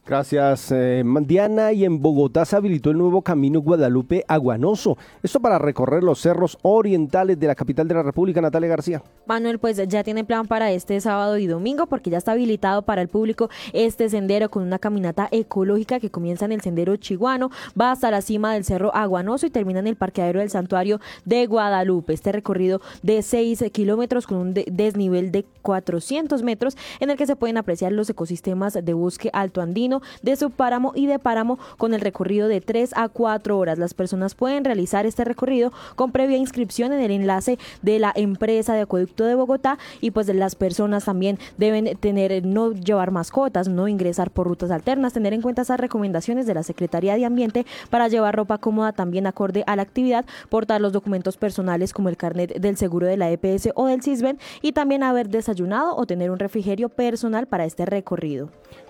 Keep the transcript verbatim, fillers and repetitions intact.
Gracias, eh, Diana. Y en Bogotá se habilitó el nuevo camino Guadalupe-Aguanoso. Esto para recorrer los cerros orientales de la capital de la República. Natalia García. Manuel, pues ya tiene plan para este sábado y domingo porque ya está habilitado para el público este sendero con una caminata ecológica que comienza en el sendero Chiguano, va hasta la cima del cerro Aguanoso y termina en el parqueadero del santuario de Guadalupe. Este recorrido de seis kilómetros con un de- desnivel de cuatrocientos metros en el que se pueden apreciar los ecosistemas de bosque alto andino, de subpáramo y de páramo con el recorrido de tres a cuatro horas. Las personas pueden realizar este recorrido con previa inscripción en el enlace de la empresa de acueducto de Bogotá y pues las personas también deben tener, no llevar mascotas, no ingresar por rutas alternas, tener en cuenta esas recomendaciones de la Secretaría de Ambiente para llevar ropa cómoda también acorde a la actividad, portar los documentos personales como el carnet del seguro de la E P S o del Sisbén y también haber desayunado o tener un refrigerio personal para este recorrido.